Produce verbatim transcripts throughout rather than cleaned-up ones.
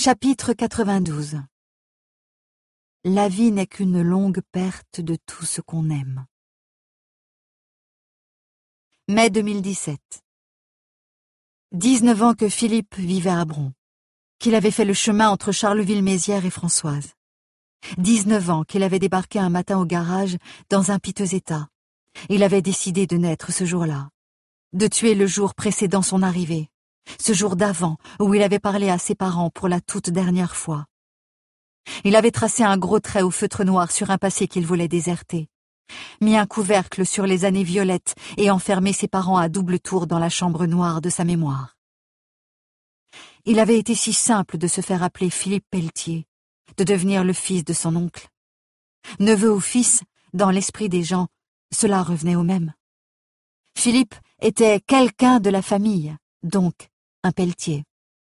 Chapitre quatre-vingt-douze. La vie n'est qu'une longue perte de tout ce qu'on aime. Mai deux mille dix-sept. Dix-neuf ans que Philippe vivait à Bron, qu'il avait fait le chemin entre Charleville-Mézières et Françoise. Dix-neuf ans qu'il avait débarqué un matin au garage dans un piteux état. Il avait décidé de naître ce jour-là, de tuer le jour précédant son arrivée, ce jour d'avant où il avait parlé à ses parents pour la toute dernière fois. Il avait tracé un gros trait au feutre noir sur un passé qu'il voulait déserter, mis un couvercle sur les années violettes et enfermé ses parents à double tour dans la chambre noire de sa mémoire. Il avait été si simple de se faire appeler Philippe Pelletier, de devenir le fils de son oncle. Neveu ou fils, dans l'esprit des gens, cela revenait au même. Philippe était quelqu'un de la famille, donc un Pelletier.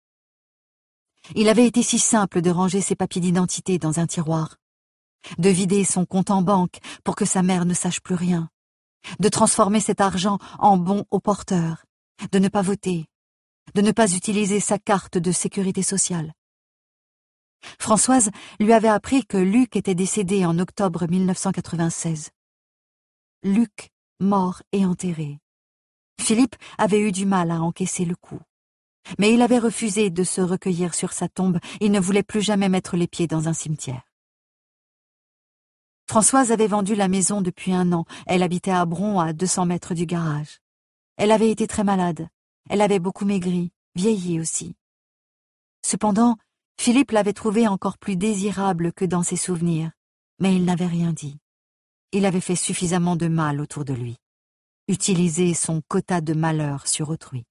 Il avait été si simple de ranger ses papiers d'identité dans un tiroir, de vider son compte en banque pour que sa mère ne sache plus rien, de transformer cet argent en bons au porteur, de ne pas voter, de ne pas utiliser sa carte de sécurité sociale. Françoise lui avait appris que Luc était décédé en octobre mille neuf cent quatre-vingt-seize. Luc, mort et enterré. Philippe avait eu du mal à encaisser le coup. Mais il avait refusé de se recueillir sur sa tombe, il ne voulait plus jamais mettre les pieds dans un cimetière. Françoise avait vendu la maison depuis un an, elle habitait à Bron, à deux cents mètres du garage. Elle avait été très malade, elle avait beaucoup maigri, vieilli aussi. Cependant, Philippe l'avait trouvée encore plus désirable que dans ses souvenirs, mais il n'avait rien dit. Il avait fait suffisamment de mal autour de lui, utilisé son quota de malheur sur autrui.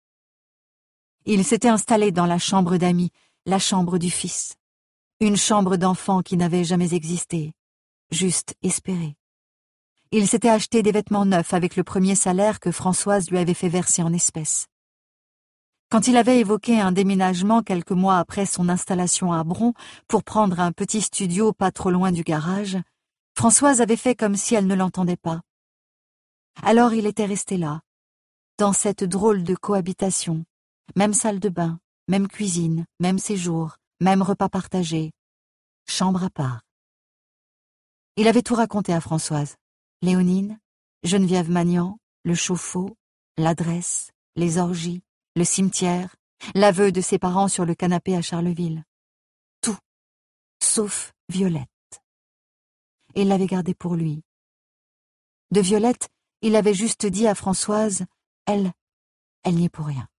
Il s'était installé dans la chambre d'amis, la chambre du fils. Une chambre d'enfant qui n'avait jamais existé, juste espéré. Il s'était acheté des vêtements neufs avec le premier salaire que Françoise lui avait fait verser en espèces. Quand il avait évoqué un déménagement quelques mois après son installation à Bron pour prendre un petit studio pas trop loin du garage, Françoise avait fait comme si elle ne l'entendait pas. Alors il était resté là, dans cette drôle de cohabitation. Même salle de bain, même cuisine, même séjour, même repas partagé, chambre à part. Il avait tout raconté à Françoise. Léonine, Geneviève Magnan, le chauffe-eau, l'adresse, les orgies, le cimetière, l'aveu de ses parents sur le canapé à Charleville. Tout, sauf Violette. Il l'avait gardée pour lui. De Violette, il avait juste dit à Françoise, elle, elle n'y est pour rien.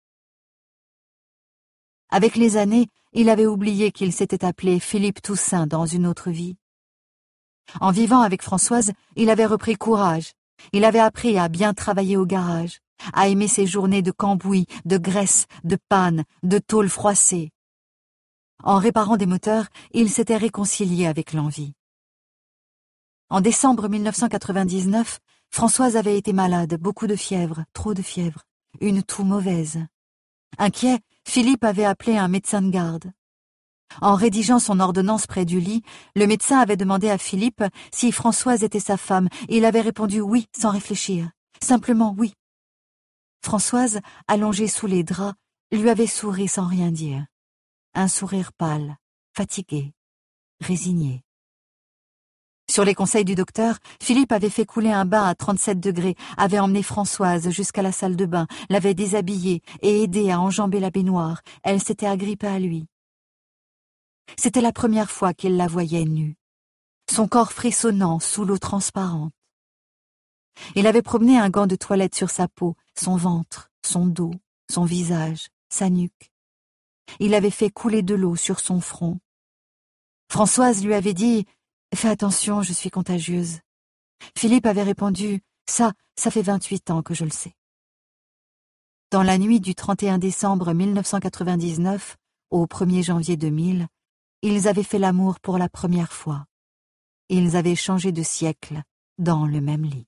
Avec les années, il avait oublié qu'il s'était appelé Philippe Toussaint dans une autre vie. En vivant avec Françoise, il avait repris courage. Il avait appris à bien travailler au garage, à aimer ses journées de cambouis, de graisse, de panne, de tôle froissée. En réparant des moteurs, il s'était réconcilié avec l'envie. En décembre mille neuf cent quatre-vingt-dix-neuf, Françoise avait été malade, beaucoup de fièvre, trop de fièvre, une toux mauvaise. Inquiet, Philippe avait appelé un médecin de garde. En rédigeant son ordonnance près du lit, le médecin avait demandé à Philippe si Françoise était sa femme, et il avait répondu oui sans réfléchir, simplement oui. Françoise, allongée sous les draps, lui avait souri sans rien dire. Un sourire pâle, fatigué, résigné. Sur les conseils du docteur, Philippe avait fait couler un bain à trente-sept degrés, avait emmené Françoise jusqu'à la salle de bain, l'avait déshabillée et aidé à enjamber la baignoire. Elle s'était agrippée à lui. C'était la première fois qu'il la voyait nue, son corps frissonnant sous l'eau transparente. Il avait promené un gant de toilette sur sa peau, son ventre, son dos, son visage, sa nuque. Il avait fait couler de l'eau sur son front. Françoise lui avait dit « Fais attention, je suis contagieuse ». Philippe avait répondu « Ça, ça fait vingt-huit ans que je le sais ». Dans la nuit du trente et un décembre mille neuf cent quatre-vingt-dix-neuf au premier janvier deux mille, ils avaient fait l'amour pour la première fois. Ils avaient changé de siècle dans le même lit.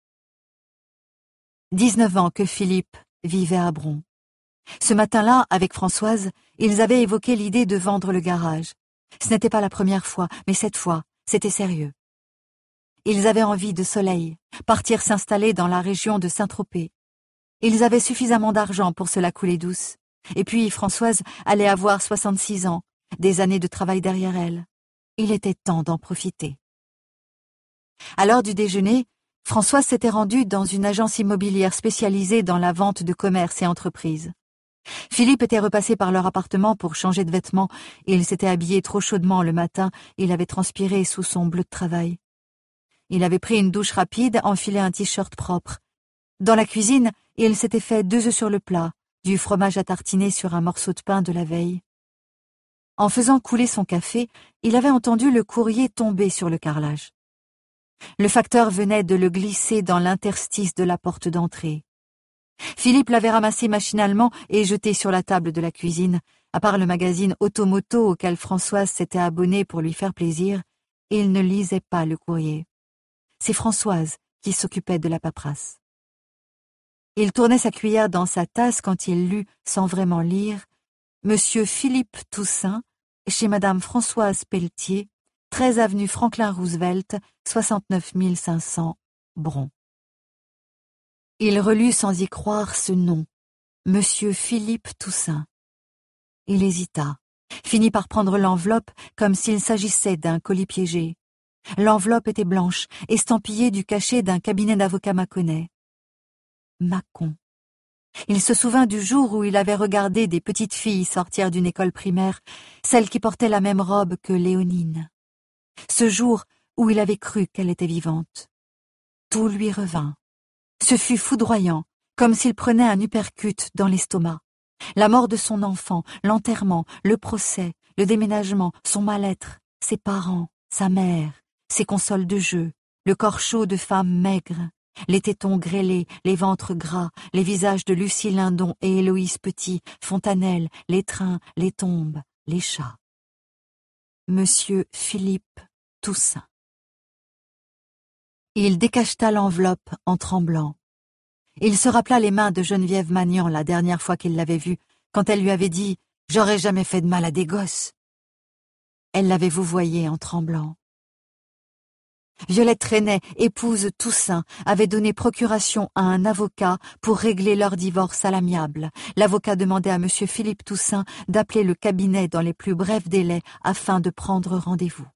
Dix-neuf ans que Philippe vivait à Bron. Ce matin-là, avec Françoise, ils avaient évoqué l'idée de vendre le garage. Ce n'était pas la première fois, mais cette fois, c'était sérieux. Ils avaient envie de soleil, partir s'installer dans la région de Saint-Tropez. Ils avaient suffisamment d'argent pour se la couler douce. Et puis Françoise allait avoir soixante-six ans. des années de travail derrière elle. Il était temps d'en profiter. À l'heure du déjeuner, Françoise s'était rendue dans une agence immobilière spécialisée dans la vente de commerces et entreprises. Philippe était repassé par leur appartement pour changer de vêtements et il s'était habillé trop chaudement le matin, il avait transpiré sous son bleu de travail. Il avait pris une douche rapide, enfilé un t-shirt propre. Dans la cuisine, il s'était fait deux œufs sur le plat, du fromage à tartiner sur un morceau de pain de la veille. En faisant couler son café, il avait entendu le courrier tomber sur le carrelage. Le facteur venait de le glisser dans l'interstice de la porte d'entrée. Philippe l'avait ramassé machinalement et jeté sur la table de la cuisine. À part le magazine Automoto auquel Françoise s'était abonnée pour lui faire plaisir, il ne lisait pas le courrier. C'est Françoise qui s'occupait de la paperasse. Il tournait sa cuillère dans sa tasse quand il lut, sans vraiment lire, « Monsieur Philippe Toussaint, chez Madame Françoise Pelletier, treize avenue Franklin Roosevelt, soixante-neuf mille cinq cents, Bron. » Il relut sans y croire ce nom, Monsieur Philippe Toussaint. Il hésita, finit par prendre l'enveloppe comme s'il s'agissait d'un colis piégé. L'enveloppe était blanche, estampillée du cachet d'un cabinet d'avocat mâconnais. Mâcon. Il se souvint du jour où il avait regardé des petites filles sortir d'une école primaire, celles qui portaient la même robe que Léonine. Ce jour où il avait cru qu'elle était vivante. Tout lui revint. Ce fut foudroyant, comme s'il prenait un uppercut dans l'estomac. La mort de son enfant, l'enterrement, le procès, le déménagement, son mal-être, ses parents, sa mère, ses consoles de jeu, le corps chaud de femmes maigres, les tétons grêlés, les ventres gras, les visages de Lucie Lindon et Héloïse Petit, Fontanelle, les trains, les tombes, les chats. Monsieur Philippe Toussaint. Il décacheta l'enveloppe en tremblant. Il se rappela les mains de Geneviève Magnan la dernière fois qu'il l'avait vue, quand elle lui avait dit « J'aurais jamais fait de mal à des gosses ». Elle l'avait vouvoyé en tremblant. Violette Reynet, épouse Toussaint, avait donné procuration à un avocat pour régler leur divorce à l'amiable. L'avocat demandait à monsieur Philippe Toussaint d'appeler le cabinet dans les plus brefs délais afin de prendre rendez-vous.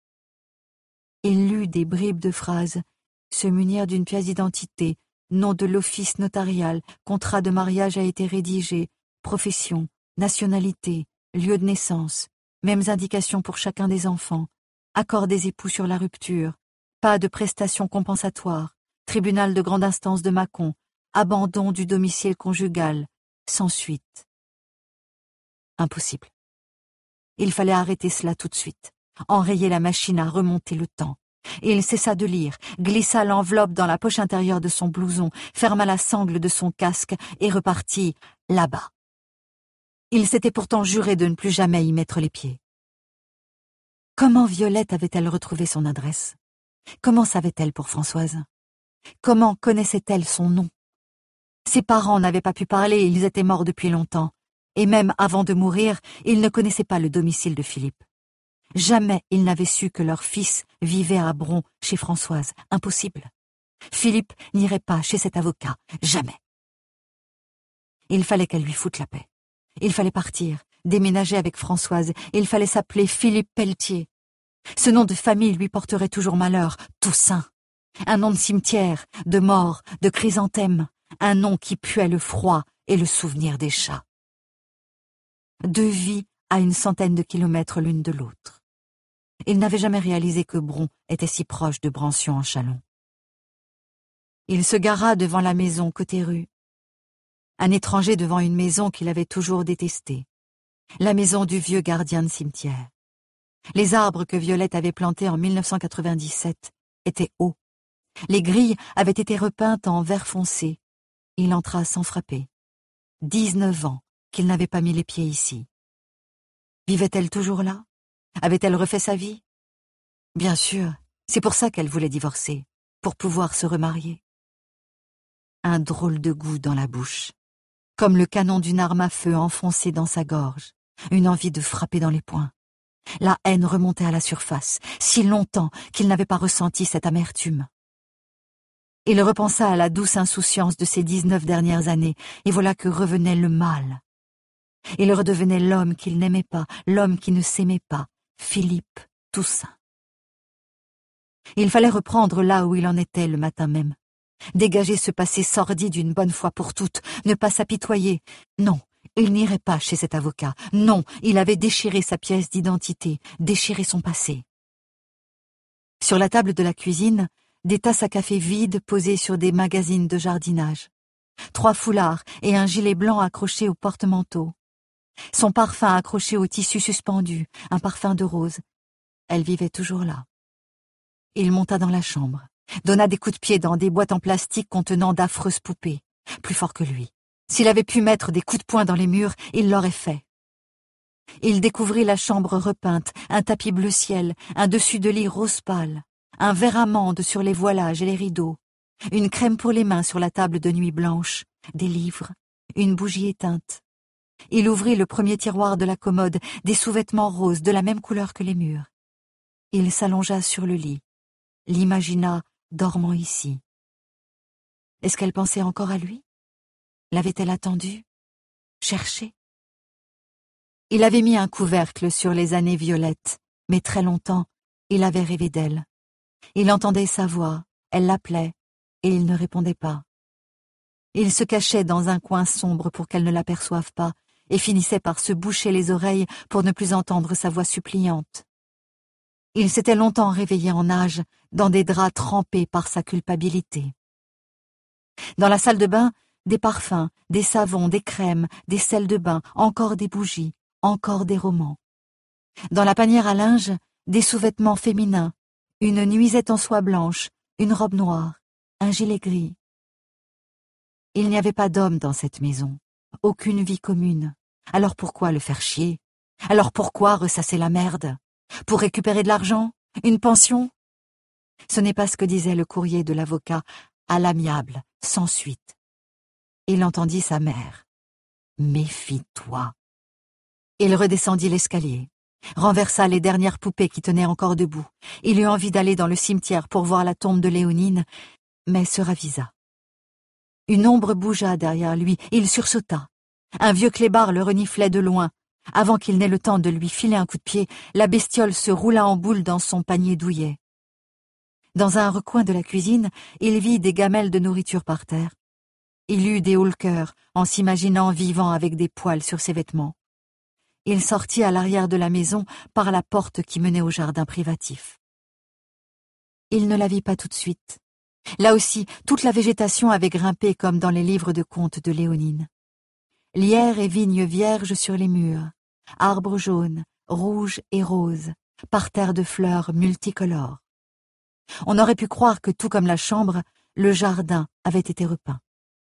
Il lut des bribes de phrases, se munir d'une pièce d'identité, nom de l'office notarial, contrat de mariage a été rédigé, profession, nationalité, lieu de naissance, mêmes indications pour chacun des enfants, accord des époux sur la rupture, pas de prestations compensatoires, tribunal de grande instance de Mâcon, abandon du domicile conjugal, sans suite. Impossible. Il fallait arrêter cela tout de suite, enrayer la machine à remonter le temps. Il cessa de lire, glissa l'enveloppe dans la poche intérieure de son blouson, ferma la sangle de son casque et repartit là-bas. Il s'était pourtant juré de ne plus jamais y mettre les pieds. Comment Violette avait-elle retrouvé son adresse? Comment savait-elle pour Françoise? Comment connaissait-elle son nom? Ses parents n'avaient pas pu parler, ils étaient morts depuis longtemps. Et même avant de mourir, ils ne connaissaient pas le domicile de Philippe. Jamais ils n'avaient su que leur fils vivait à Bron, chez Françoise. Impossible. Philippe n'irait pas chez cet avocat. Jamais. Il fallait qu'elle lui foute la paix. Il fallait partir, déménager avec Françoise. Il fallait s'appeler Philippe Pelletier. Ce nom de famille lui porterait toujours malheur. Toussaint. Un nom de cimetière, de mort, de chrysanthème. Un nom qui puait le froid et le souvenir des chats. Deux vies à une centaine de kilomètres l'une de l'autre. Il n'avait jamais réalisé que Bron était si proche de Brancion-en-Chalon. Il se gara devant la maison côté rue. Un étranger devant une maison qu'il avait toujours détestée. La maison du vieux gardien de cimetière. Les arbres que Violette avait plantés en mille neuf cent quatre-vingt-dix-sept étaient hauts. Les grilles avaient été repeintes en vert foncé. Il entra sans frapper. Dix-neuf ans qu'il n'avait pas mis les pieds ici. Vivait-elle toujours là? Avait-elle refait sa vie? Bien sûr, c'est pour ça qu'elle voulait divorcer, pour pouvoir se remarier. Un drôle de goût dans la bouche, comme le canon d'une arme à feu enfoncé dans sa gorge, une envie de frapper dans les poings. La haine remontait à la surface, si longtemps qu'il n'avait pas ressenti cette amertume. Il repensa à la douce insouciance de ces dix-neuf dernières années, et voilà que revenait le mal. Il redevenait l'homme qu'il n'aimait pas, l'homme qui ne s'aimait pas, Philippe Toussaint. Il fallait reprendre là où il en était le matin même. Dégager ce passé sordide une bonne fois pour toutes, ne pas s'apitoyer. Non, il n'irait pas chez cet avocat. Non, il avait déchiré sa pièce d'identité, déchiré son passé. Sur la table de la cuisine, des tasses à café vides posées sur des magazines de jardinage. Trois foulards et un gilet blanc accroché au porte-manteau. Son parfum accroché au tissu suspendu, un parfum de rose. Elle vivait toujours là. Il monta dans la chambre, donna des coups de pied dans des boîtes en plastique contenant d'affreuses poupées, plus fort que lui. S'il avait pu mettre des coups de poing dans les murs, il l'aurait fait. Il découvrit la chambre repeinte, un tapis bleu ciel, un dessus de lit rose pâle, un verre amande sur les voilages et les rideaux, une crème pour les mains sur la table de nuit blanche, des livres, une bougie éteinte. Il ouvrit le premier tiroir de la commode, des sous-vêtements roses de la même couleur que les murs. Il s'allongea sur le lit, l'imagina dormant ici. Est-ce qu'elle pensait encore à lui? L'avait-elle attendu? Cherché? Il avait mis un couvercle sur les années violettes, mais très longtemps, il avait rêvé d'elle. Il entendait sa voix, elle l'appelait, et il ne répondait pas. Il se cachait dans un coin sombre pour qu'elle ne l'aperçoive pas, et finissait par se boucher les oreilles pour ne plus entendre sa voix suppliante. Il s'était longtemps réveillé en nage, dans des draps trempés par sa culpabilité. Dans la salle de bain, des parfums, des savons, des crèmes, des sels de bain, encore des bougies, encore des romans. Dans la panière à linge, des sous-vêtements féminins, une nuisette en soie blanche, une robe noire, un gilet gris. Il n'y avait pas d'homme dans cette maison, aucune vie commune. Alors pourquoi le faire chier? Alors pourquoi ressasser la merde? Pour récupérer de l'argent? Une pension? Ce n'est pas ce que disait le courrier de l'avocat, à l'amiable, sans suite. Il entendit sa mère. Méfie-toi. Il redescendit l'escalier, renversa les dernières poupées qui tenaient encore debout. Il eut envie d'aller dans le cimetière pour voir la tombe de Léonine, mais se ravisa. Une ombre bougea derrière lui, il sursauta. Un vieux clébard le reniflait de loin. Avant qu'il n'ait le temps de lui filer un coup de pied, la bestiole se roula en boule dans son panier douillet. Dans un recoin de la cuisine, il vit des gamelles de nourriture par terre. Il eut des hauts-le-cœur en s'imaginant vivant avec des poils sur ses vêtements. Il sortit à l'arrière de la maison par la porte qui menait au jardin privatif. Il ne la vit pas tout de suite. Là aussi, toute la végétation avait grimpé comme dans les livres de contes de Léonine. Lierre et vignes vierges sur les murs, arbres jaunes, rouges et roses, parterres de fleurs multicolores. On aurait pu croire que, tout comme la chambre, le jardin avait été repeint.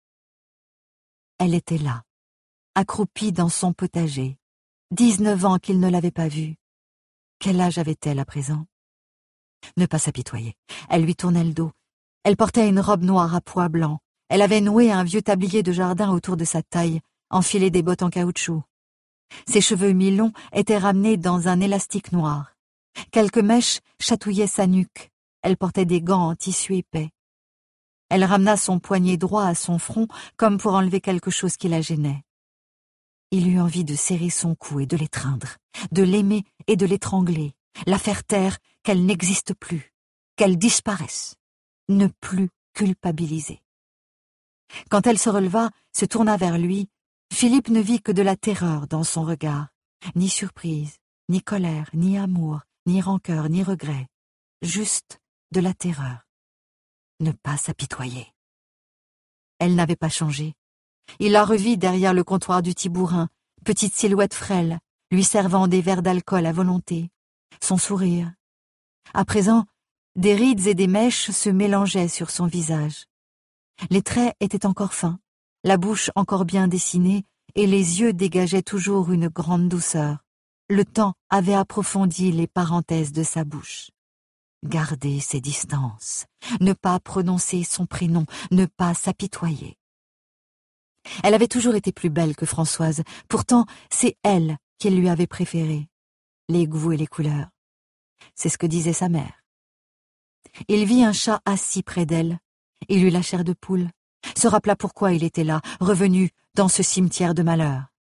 Elle était là, accroupie dans son potager. Dix-neuf ans qu'il ne l'avait pas vue. Quel âge avait-elle à présent? Ne pas s'apitoyer. Elle lui tournait le dos. Elle portait une robe noire à pois blancs. Elle avait noué un vieux tablier de jardin autour de sa taille, enfilé des bottes en caoutchouc. Ses cheveux mi-longs étaient ramenés dans un élastique noir. Quelques mèches chatouillaient sa nuque. Elle portait des gants en tissu épais. Elle ramena son poignet droit à son front comme pour enlever quelque chose qui la gênait. Il eut envie de serrer son cou et de l'étreindre, de l'aimer et de l'étrangler, la faire taire, qu'elle n'existe plus, qu'elle disparaisse, ne plus culpabiliser. Quand elle se releva, se tourna vers lui, Philippe ne vit que de la terreur dans son regard, ni surprise, ni colère, ni amour, ni rancœur, ni regret, juste de la terreur. Ne pas s'apitoyer. Elle n'avait pas changé. Il la revit derrière le comptoir du Tibourin, petite silhouette frêle, lui servant des verres d'alcool à volonté. Son sourire. À présent, des rides et des mèches se mélangeaient sur son visage. Les traits étaient encore fins, la bouche encore bien dessinée, et les yeux dégageaient toujours une grande douceur. Le temps avait approfondi les parenthèses de sa bouche. Garder ses distances, ne pas prononcer son prénom, ne pas s'apitoyer. Elle avait toujours été plus belle que Françoise, pourtant c'est elle qu'il lui avait préféré, les goûts et les couleurs. C'est ce que disait sa mère. Il vit un chat assis près d'elle, il eut la chair de poule, se rappela pourquoi il était là, revenu dans ce cimetière de malheur.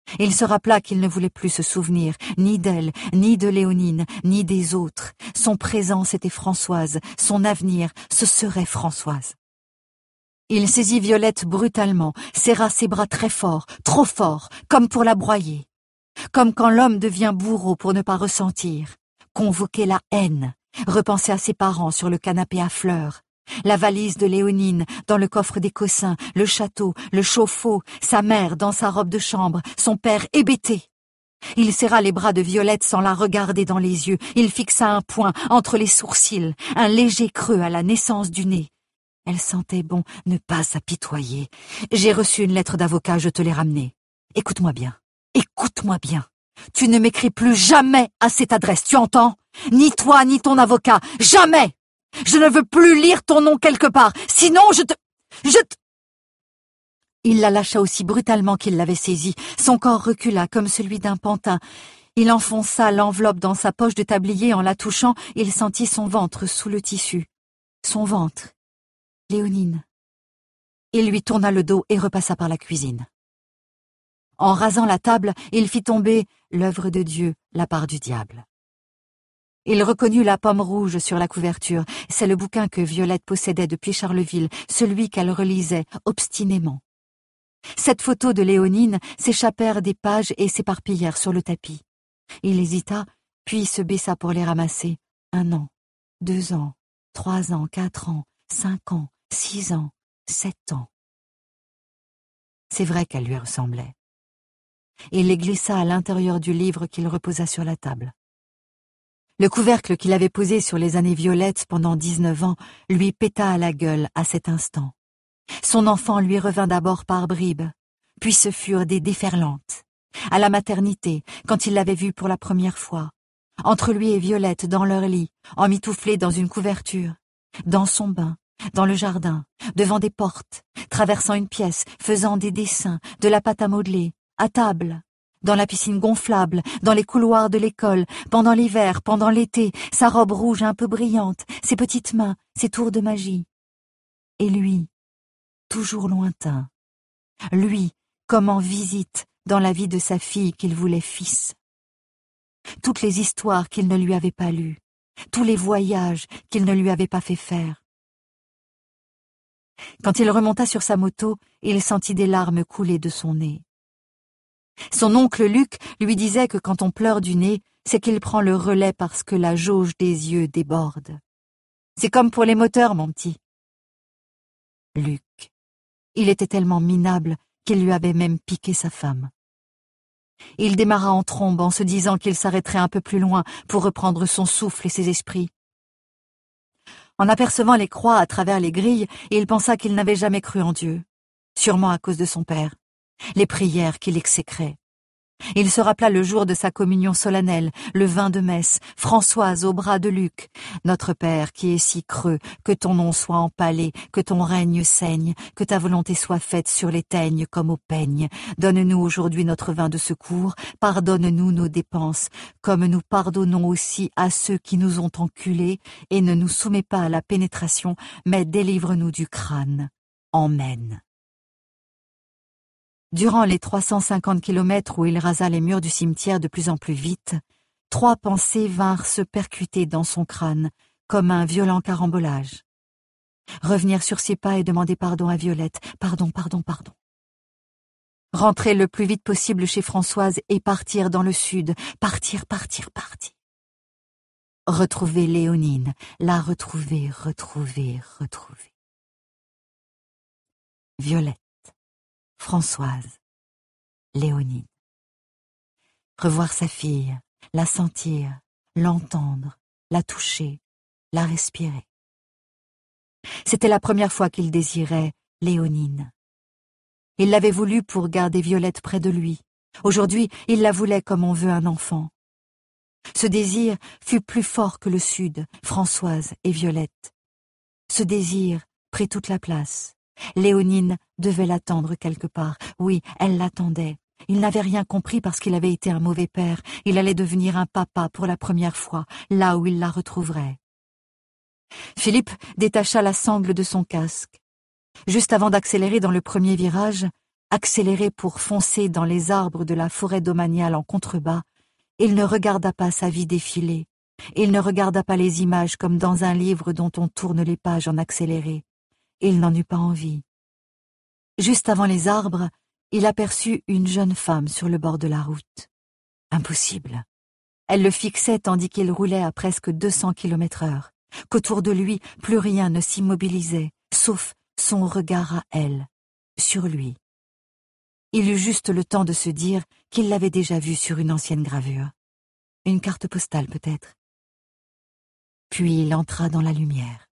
Il se rappela qu'il ne voulait plus se souvenir, ni d'elle, ni de Léonine, ni des autres. Son présent, c'était Françoise, son avenir, ce serait Françoise. Il saisit Violette brutalement, serra ses bras très fort, trop fort, comme pour la broyer. Comme quand l'homme devient bourreau pour ne pas ressentir. Convoquer la haine, repenser à ses parents sur le canapé à fleurs. La valise de Léonine dans le coffre des Cossins, le château, le chauffe-eau, sa mère dans sa robe de chambre, son père hébété. Il serra les bras de Violette sans la regarder dans les yeux. Il fixa un point entre les sourcils, un léger creux à la naissance du nez. Elle sentait bon ne pas s'apitoyer. « J'ai reçu une lettre d'avocat, je te l'ai ramenée. Écoute-moi bien, écoute-moi bien. Tu ne m'écris plus jamais à cette adresse, tu entends? Ni toi, ni ton avocat, jamais! Je ne veux plus lire ton nom quelque part, sinon je te... Je te... » Il la lâcha aussi brutalement qu'il l'avait saisie. Son corps recula comme celui d'un pantin. Il enfonça l'enveloppe dans sa poche de tablier en la touchant. Il sentit son ventre sous le tissu. Son ventre. Léonine. Il lui tourna le dos et repassa par la cuisine. En rasant la table, il fit tomber l'œuvre de Dieu, la part du diable. Il reconnut la pomme rouge sur la couverture. C'est le bouquin que Violette possédait depuis Charleville, celui qu'elle relisait obstinément. Cette photo de Léonine s'échappèrent des pages et s'éparpillèrent sur le tapis. Il hésita, puis se baissa pour les ramasser. Un an, deux ans, trois ans, quatre ans, cinq ans, six ans, sept ans. C'est vrai qu'elle lui ressemblait. Il les glissa à l'intérieur du livre qu'il reposa sur la table. Le couvercle qu'il avait posé sur les années violettes pendant dix-neuf ans lui péta à la gueule à cet instant. Son enfant lui revint d'abord par bribes, puis ce furent des déferlantes. À la maternité, quand il l'avait vue pour la première fois, entre lui et Violette dans leur lit, emmitouflés dans une couverture, dans son bain, dans le jardin, devant des portes, traversant une pièce, faisant des dessins, de la pâte à modeler, à table, dans la piscine gonflable, dans les couloirs de l'école, pendant l'hiver, pendant l'été, sa robe rouge un peu brillante, ses petites mains, ses tours de magie. Et lui, toujours lointain, lui, comme en visite dans la vie de sa fille qu'il voulait fils. Toutes les histoires qu'il ne lui avait pas lues, tous les voyages qu'il ne lui avait pas fait faire. Quand il remonta sur sa moto, il sentit des larmes couler de son nez. Son oncle Luc lui disait que quand on pleure du nez, c'est qu'il prend le relais parce que la jauge des yeux déborde. C'est comme pour les moteurs, mon petit. Luc. Il était tellement minable qu'il lui avait même piqué sa femme. Il démarra en trombe en se disant qu'il s'arrêterait un peu plus loin pour reprendre son souffle et ses esprits. En apercevant les croix à travers les grilles, il pensa qu'il n'avait jamais cru en Dieu, sûrement à cause de son père, les prières qu'il exécrait. Il se rappela le jour de sa communion solennelle, le vin de messe, Françoise au bras de Luc. Notre Père qui est si creux, que ton nom soit empalé, que ton règne saigne, que ta volonté soit faite sur les teignes comme au peigne. Donne-nous aujourd'hui notre vin de secours, pardonne-nous nos dépenses, comme nous pardonnons aussi à ceux qui nous ont enculés, et ne nous soumets pas à la pénétration, mais délivre-nous du crâne. Amen. Durant les trois cent cinquante kilomètres où il rasa les murs du cimetière de plus en plus vite, trois pensées vinrent se percuter dans son crâne, comme un violent carambolage. Revenir sur ses pas et demander pardon à Violette. Pardon, pardon, pardon. Rentrer le plus vite possible chez Françoise et partir dans le sud. Partir, partir, partir. Retrouver Léonine. La retrouver, retrouver, retrouver. Violette. Françoise, Léonine. Revoir sa fille, la sentir, l'entendre, la toucher, la respirer. C'était la première fois qu'il désirait Léonine. Il l'avait voulu pour garder Violette près de lui. Aujourd'hui, il la voulait comme on veut un enfant. Ce désir fut plus fort que le sud, Françoise et Violette. Ce désir prit toute la place. Léonine devait l'attendre quelque part. Oui, elle l'attendait. Il n'avait rien compris parce qu'il avait été un mauvais père. Il allait devenir un papa pour la première fois, là où il la retrouverait. Philippe détacha la sangle de son casque. Juste avant d'accélérer dans le premier virage, accéléré pour foncer dans les arbres de la forêt domaniale en contrebas, il ne regarda pas sa vie défiler, il ne regarda pas les images comme dans un livre dont on tourne les pages en accéléré. Il n'en eut pas envie. Juste avant les arbres, il aperçut une jeune femme sur le bord de la route. Impossible. Elle le fixait tandis qu'il roulait à presque deux cents kilomètres heure, qu'autour de lui, plus rien ne s'immobilisait, sauf son regard à elle, sur lui. Il eut juste le temps de se dire qu'il l'avait déjà vue sur une ancienne gravure. Une carte postale peut-être. Puis il entra dans la lumière.